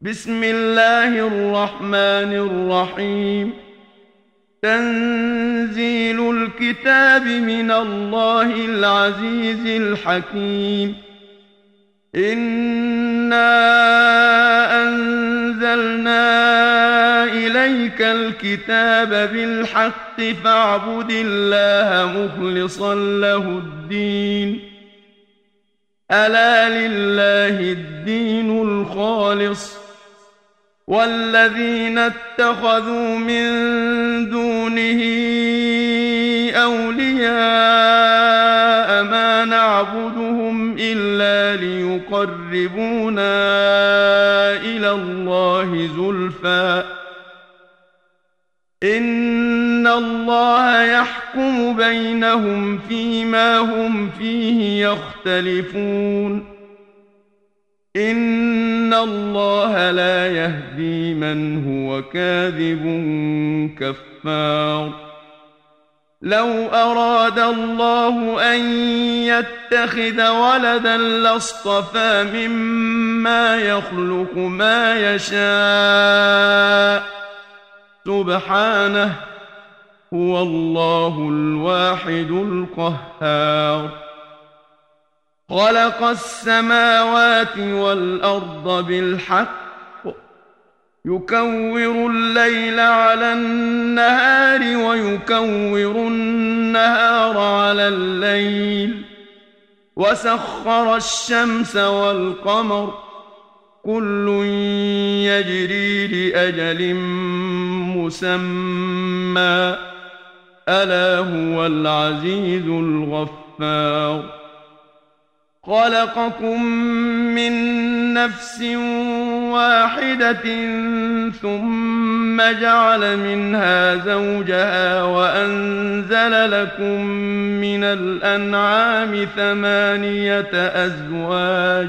بسم الله الرحمن الرحيم. تنزيل الكتاب من الله العزيز الحكيم. إنا أنزلنا إليك الكتاب بالحق فاعبد الله مخلصا له الدين. ألا لله الدين الخالص والذين اتخذوا من دونه أولياء ما نعبدهم إلا ليقربونا إلى الله زلفى إن الله يحكم بينهم فيما هم فيه يختلفون. إن الله لا يهدي من هو كاذب كفار. لو أراد الله أن يتخذ ولدا لاصطفى مما يخلق ما يشاء سبحانه هو الله الواحد القهار. خلق السماوات والأرض بالحق يكور الليل على النهار ويكور النهار على الليل وسخر الشمس والقمر كل يجري لأجل مسمى ألا هو العزيز الغفار. خلقكم من نفس واحدة ثم جعل منها زوجها وأنزل لكم من الأنعام 8 أزواج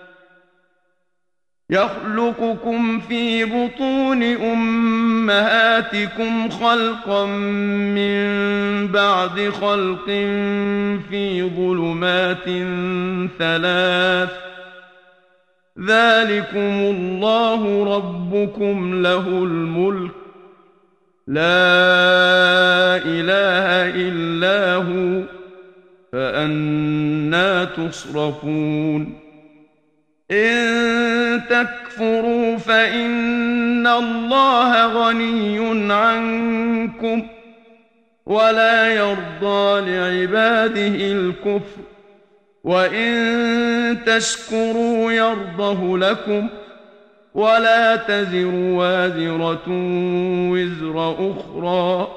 يخلقكم في بطون أمهاتكم خلقا من بعد خلق في ظلمات 3 ذلكم الله ربكم له الملك لا إله إلا هو فأنى تصرفون. إن تكفروا فإن الله غني عنكم ولا يرضى لعباده الكفر وإن تشكروا يرضه لكم ولا تزر وازرة وزر أخرى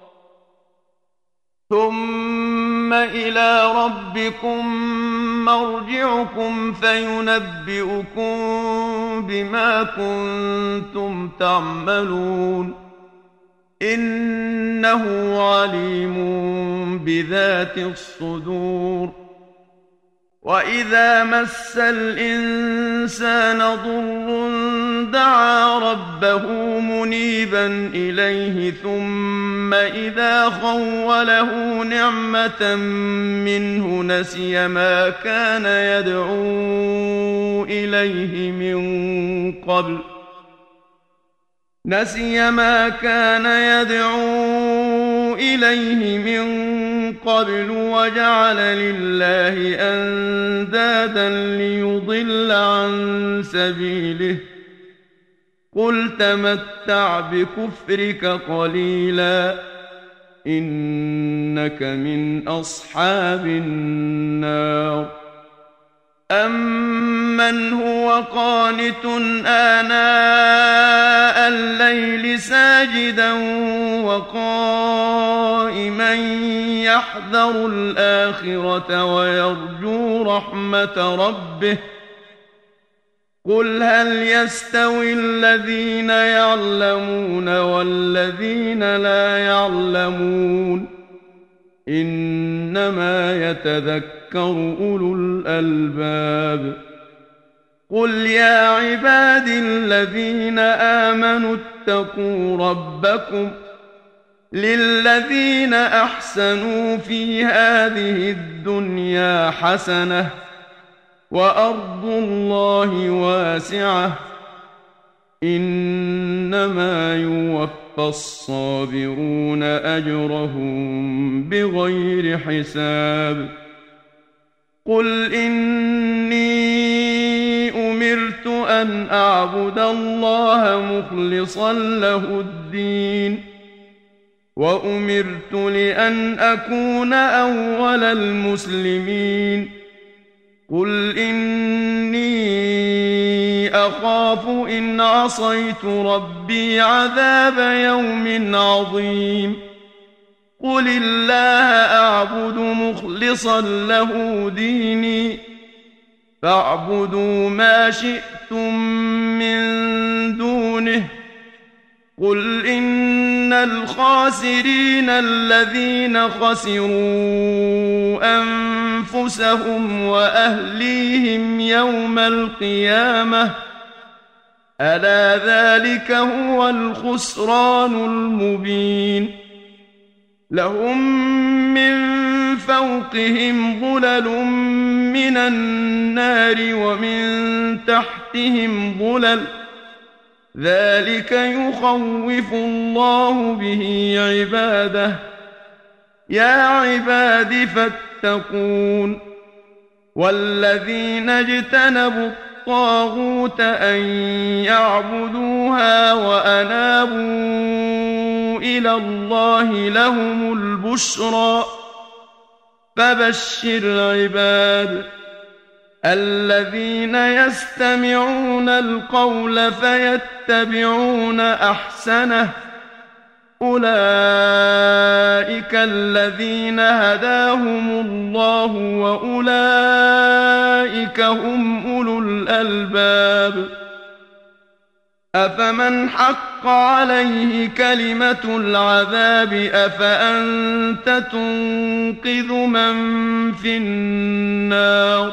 ثم إلى ربكم مرجعكم فينبئكم بما كنتم تعملون إنه عليم بذات الصدور. وإذا مس الإنسان ضر دعا ربه منيبا إليه ثم إذا خوله نعمة منه نسي ما كان يدعو إليه من قبل وجعل لله أندادا ليضل عن سبيله قل تمتع بكفرك قليلا إنك من أصحاب النار. أمن هو قانت آناء الليل ساجدا وقائما يحذر الآخرة ويرجو رحمة ربه قل هل يستوي الذين يعلمون والذين لا يعلمون إنما يتذكر أولو الألباب. قل يا عبادي الذين آمنوا اتقوا ربكم للذين أحسنوا في هذه الدنيا حسنة وأرض الله واسعة إنما يوفى الصابرون أجرهم بغير حساب قل إني أمرت أن أعبد الله مخلصا له الدين وأمرت لأن أكون أول المسلمين قل إني أخاف إن عصيت ربي عذاب يوم عظيم قل الله أعبد مخلصا له ديني فاعبدوا ما شئتم من دونه قل إن الخاسرين الذين خسروا أنفسهم وأهليهم يوم القيامة ألا ذلك هو الخسران المبين لهم من فوقهم ظلل من النار ومن تحتهم ظلل ذلك يخوف الله به عباده يا عباد فاتقون والذين اجتنبوا الطاغوت أن يعبدوها وأنابوا إلى الله لهم البشرى فبشر عباد الذين يستمعون القول فيتبعون أحسنه أولئك الذين هداهم الله وأولئك هم أولو الألباب أفمن حق عليه كلمة العذاب أفأنت تنقذ من في النار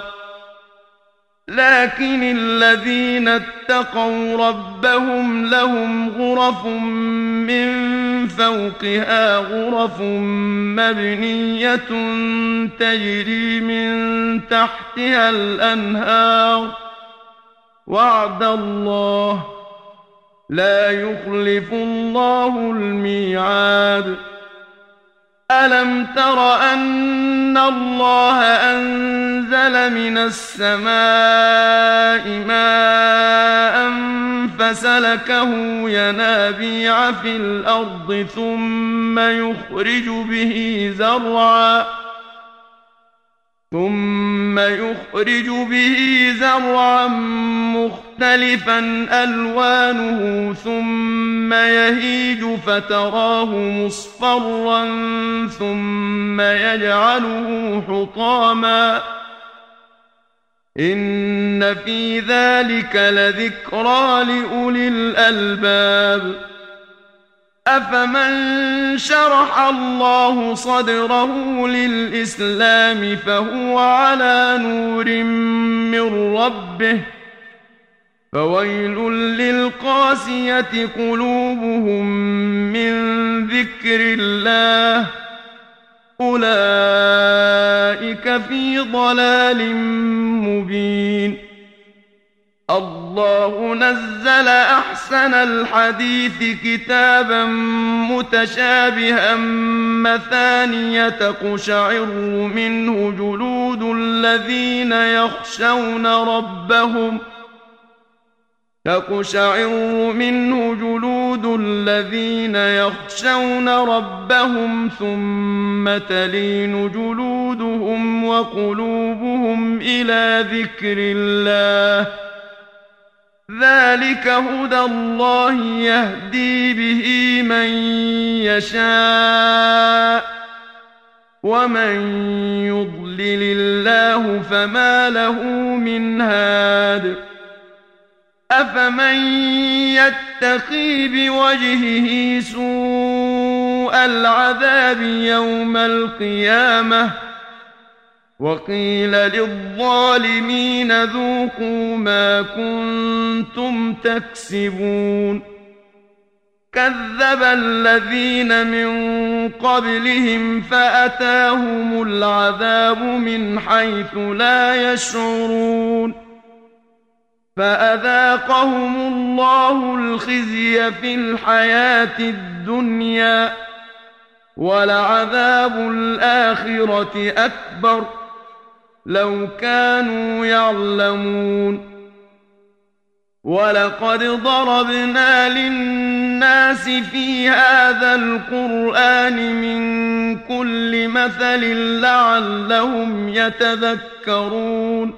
لكن الذين اتقوا ربهم لهم غرف من فوقها غرف مبنية تجري من تحتها الأنهار وعد الله لا يخلف الله الميعاد ألم تر أن الله أنزل من السماء ماء فسلكه ينابيع في الأرض ثم يخرج به زرعا مختلفا ألوانه ثم يهيج فتراه مصفرا ثم يجعله حطاما إن في ذلك لذكرى لأولي الألباب أفمن شرح الله صدره للإسلام فهو على نور من ربه فويل للقاسية قلوبهم من ذكر الله أولئك في ضلال مبين الله نزل أحسن الحديث كتابا متشابها مثانية تقشعر منه جلود الذين يخشون ربهم ثم تلين جلودهم وقلوبهم إلى ذكر الله ذلك هدى الله يهدي به من يشاء ومن يضلل الله فما له من هاد أفمن يتقي بوجهه سوء العذاب يوم القيامة وقيل للظالمين ذوقوا ما كنتم تكسبون كذب الذين من قبلهم فأتاهم العذاب من حيث لا يشعرون فأذاقهم الله الخزي في الحياة الدنيا ولعذاب الآخرة أكبر لو كانوا يعلمون ولقد ضربنا للناس في هذا القرآن من كل مثل لعلهم يتذكرون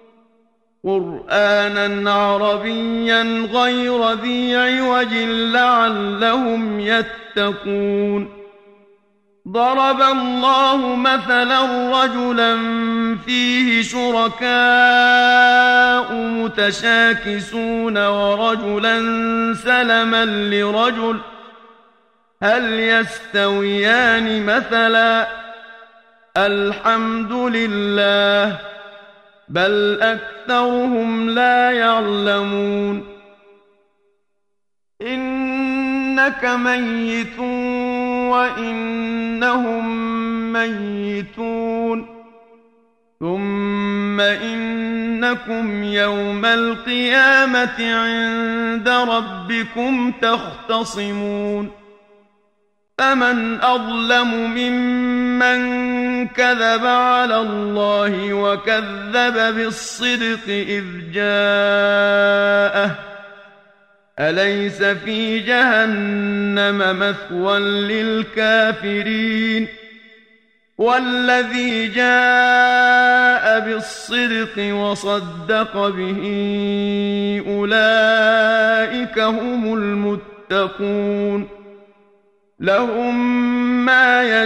قرآنا عربيا غير ذي عوج لعلهم يتقون ضرب الله مثلا رجلا فيه شركاء متشاكسون ورجلا سلما لرجل هل يستويان مثلا الحمد لله بل أكثرهم لا يعلمون إنك ميت وإنهم ميتون ثم إنكم يوم القيامة عند ربكم تختصمون فمن أظلم ممن كذب على الله وكذب بالصدق إذ جاءه أليس في جهنم مثوى للكافرين والذي جاء بالصدق وصدق به أولئك هم المتقون لهم ما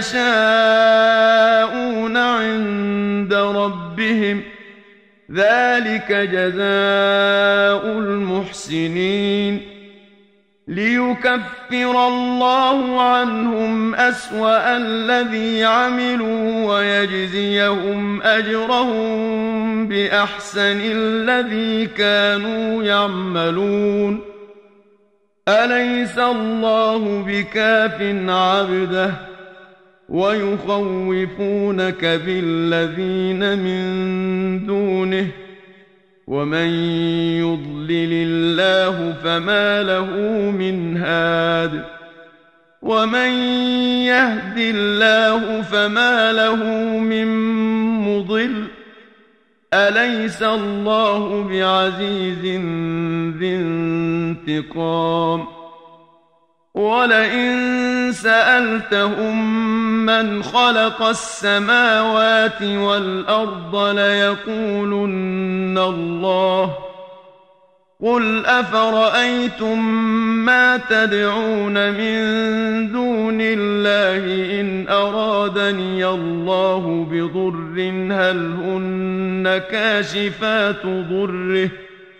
يشاءون عند ربهم ذلك جزاء المحسنين ليكفر الله عنهم أسوأ الذي عملوا ويجزيهم أجرهم بأحسن الذي كانوا يعملون أليس الله بكاف عبده ويخوفونك بالذين من دونه ومن يضلل الله فما له من هاد ومن يهد الله فما له من مضل أليس الله بعزيز ذي انتقام ولئن سألتهم من خلق السماوات والأرض ليقولن الله قل أفرأيتم ما تدعون من دون الله إن أرادني الله بضر هل هن كاشفات ضره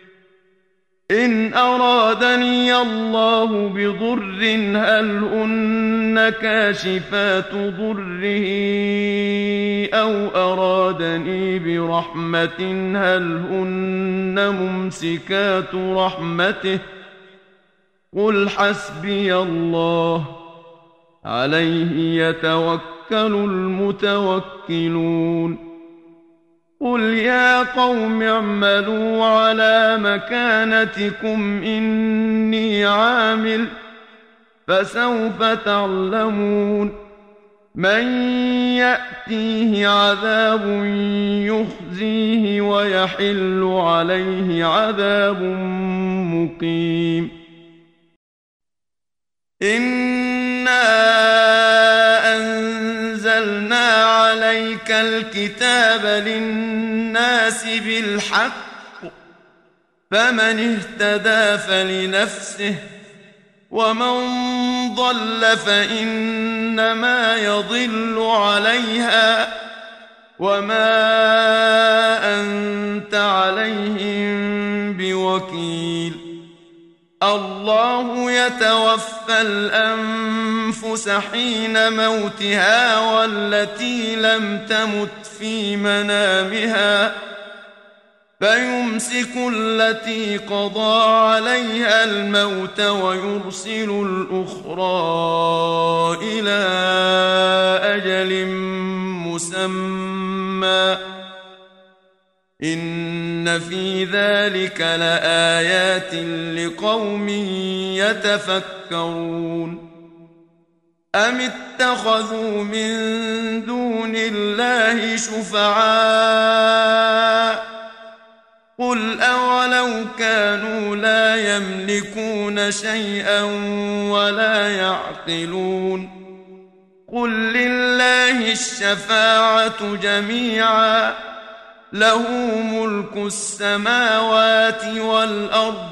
إن أرادني الله بضر هل هن كاشفات ضره أو أرادني برحمة هل هن ممسكات رحمته قل حسبي الله عليه يتوكل المتوكلون قل يا قوم اعملوا على مكانتكم إني عامل فسوف تعلمون من يأتيه عذاب يخزيه ويحل عليه عذاب مقيم إنا أنزلنا عليك الكتاب للناس بالحق فمن اهتدى فلنفسه ومن ضل فإنما يضل عليها وما أنت عليهم بوكيل الله يتوفى الأنفس حين موتها والتي لم تمت في منامها فيمسك التي قضى عليها الموت ويرسل الأخرى إلى أجل مسمى إن في ذلك لآيات لقوم يتفكرون أم اتخذوا من دون الله شفعاء قل أولو كانوا لا يملكون شيئا ولا يعقلون قل لله الشفاعة جميعا له ملك السماوات والأرض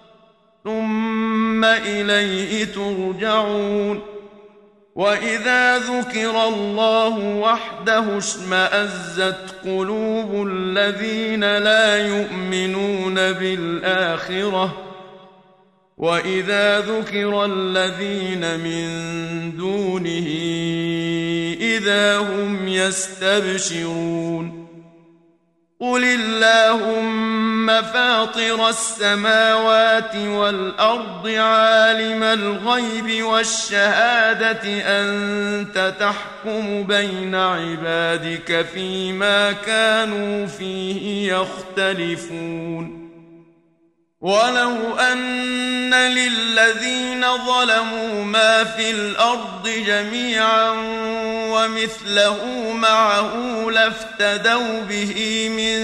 ثم إليه ترجعون وإذا ذكر الله وحده اشمأزت قلوب الذين لا يؤمنون بالآخرة وإذا ذكر الذين من دونه إذا هم يستبشرون قل اللهم فاطر السماوات والأرض عالم الغيب والشهادة أنت تحكم بين عبادك فيما كانوا فيه يختلفون ولو أن للذين ظلموا ما في الأرض جميعا ومثله معه لافتدوا به من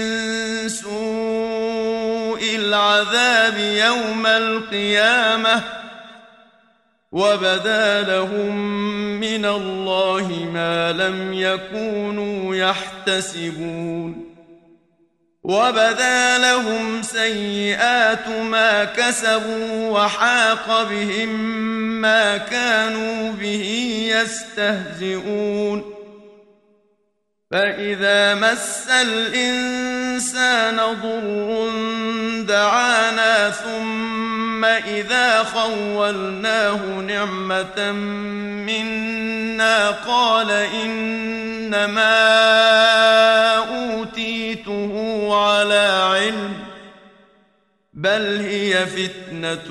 سوء العذاب يوم القيامة وبدا لهم من الله ما لم يكونوا يحتسبون وبدا لهم سيئات ما كسبوا وحاق بهم ما كانوا به يستهزئون فإذا مس الإنسان ضر دعانا ثم إذا خولناه نعمة منا قال إنما أوتيته على علم بل هي فتنة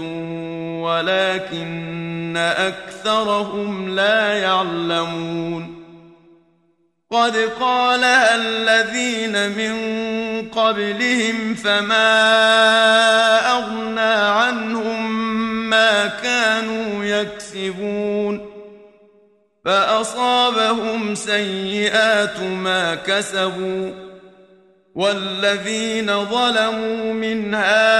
ولكن أكثرهم لا يعلمون قد قالها الذين من قبلهم فما أغنى عنهم ما كانوا يكسبون فأصابهم سيئات ما كسبوا والذين ظلموا من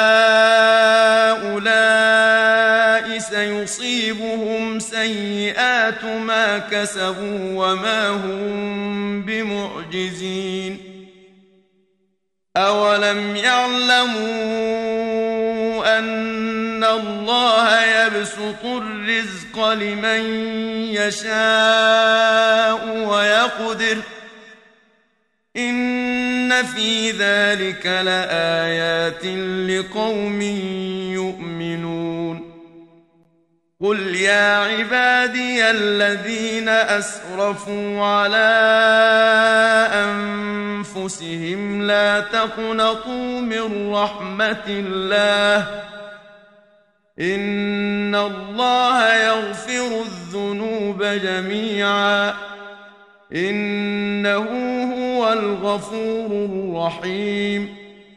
هؤلاء سيصيبهم سيئات ما كسبوا وما هم بمعجزين أولم يعلموا أن الله يبسط الرزق لمن يشاء ويقدر إن في ذلك لآيات لقوم يؤمنون قل يا عبادي الذين أسرفوا على أنفسهم لا تقنطوا من رحمة الله إن الله يغفر الذنوب جميعا إنه هو الغفور الرحيم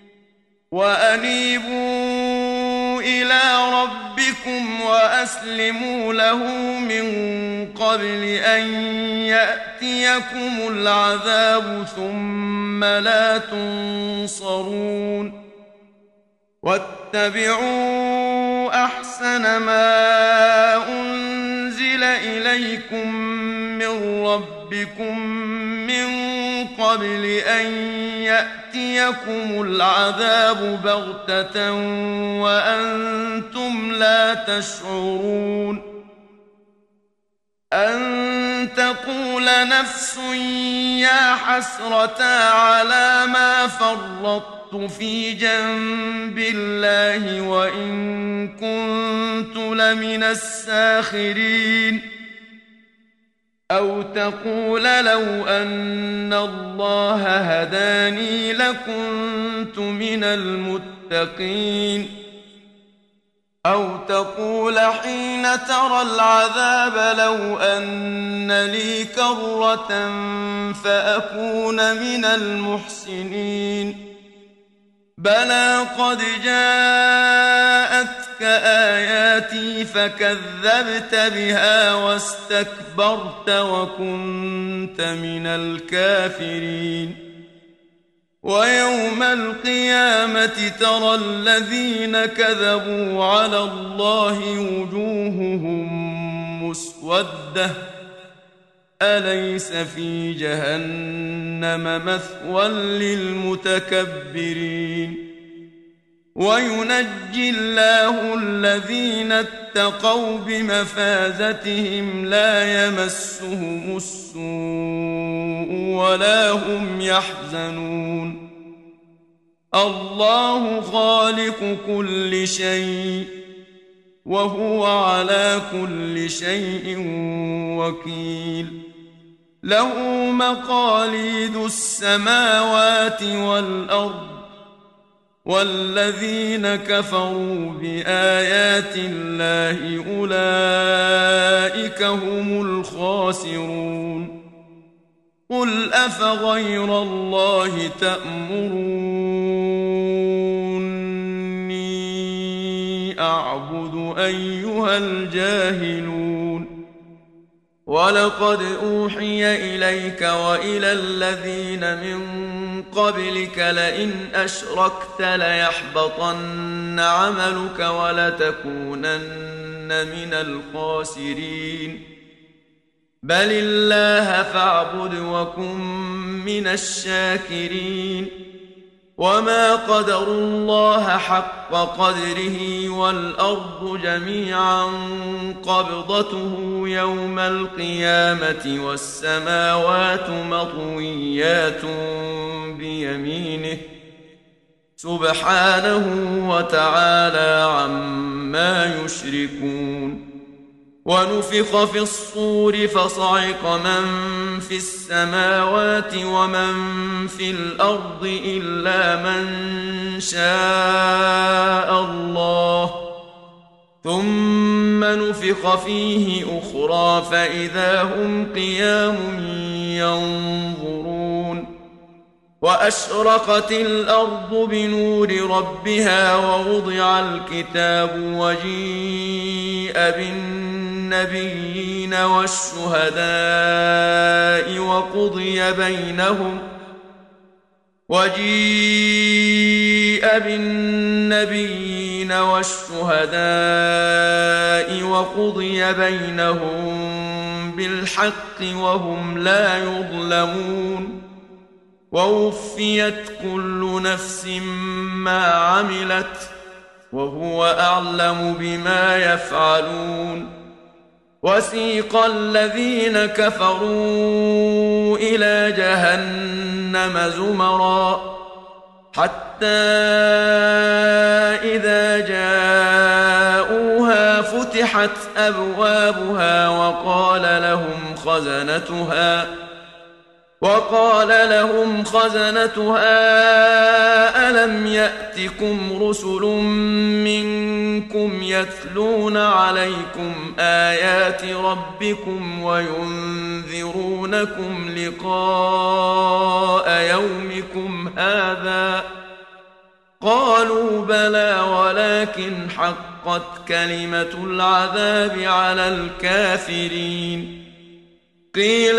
وأنيبوا إلى ربكم وأسلموا له من قبل أن يأتيكم العذاب ثم لا تنصرون واتبعوا أحسن ما أنزل إليكم من ربكم من قبل أن يأتيكم العذاب بغتة وأنتم لا تشعرون أن تقول نفس يا حسرة على ما فرطت في جنب الله وإن كنت لمن الساخرين أو تقول لو أن الله هداني لكنت من المتقين أو تقول حين ترى العذاب لو أن لي كرة فأكون من المحسنين بلى قد جاءتك آياتي فكذبت بها واستكبرت وكنت من الكافرين ويوم القيامة ترى الذين كذبوا على الله وجوههم مسودة أليس في جهنم مثوى للمتكبرين وينجي الله الذين اتقوا بمفازتهم لا يمسهم السوء ولا هم يحزنون الله خالق كل شيء وهو على كل شيء وكيل له مقاليد السماوات والأرض والذين كفروا بآيات الله أولئك هم الخاسرون قل أفغير الله تأمروني أعبد أيها الجاهلون ولقد أوحي إليك وإلى الذين من قبلك لئن أشركت ليحبطن عملك ولتكونن من الخاسرين بل الله فاعبد وكن من الشاكرين وما قدروا الله حق قدره والأرض جميعا قبضته يوم القيامة والسماوات مطويات بيمينه سبحانه وتعالى عما يشركون ونفخ في الصور فصعق من في السماوات ومن في الأرض إلا من شاء الله ثم نفخ فيه أخرى فإذا هم قيام ينظرون وأشرقت الأرض بنور ربها ووضع الكتاب وجيء بالنبيين والشهداء وقضي بينهم بالحق وهم لا يظلمون ووفيت كل نفس ما عملت وهو أعلم بما يفعلون وسيق الذين كفروا إلى جهنم زمرا حتى إذا جاءوها فتحت أبوابها وقال لهم خزنتها ألم يأتكم رسل منكم يتلون عليكم آيات ربكم وينذرونكم لقاء يومكم هذا قالوا بلى ولكن حقت كلمة العذاب على الكافرين قيل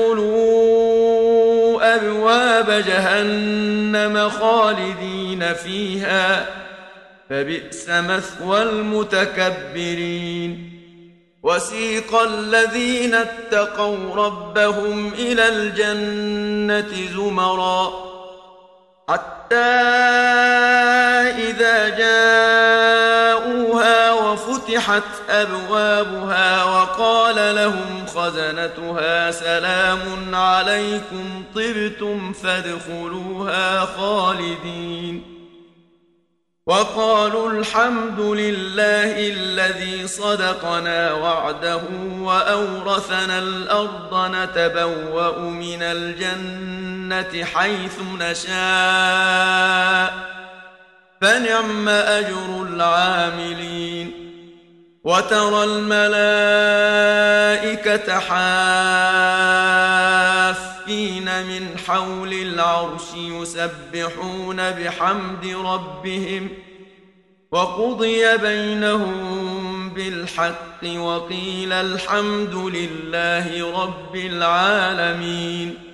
ادخلوا أبواب جهنم خالدين فيها فبئس مثوى المتكبرين وسيق الذين اتقوا ربهم إلى الجنة زمرا حتى إذا جاءوها وفتحت أبوابها وقال لهم خزنتها سلام عليكم طبتم فادخلوها خالدين وقالوا الحمد لله الذي صدقنا وعده وأورثنا الأرض نتبوأ من الجنة حيث نشاء فنعم أجر العاملين وترى الملائكة حافين الصافين من حول العرش يسبحون بحمد ربهم وقضي بينهم بالحق وقيل الحمد لله رب العالمين.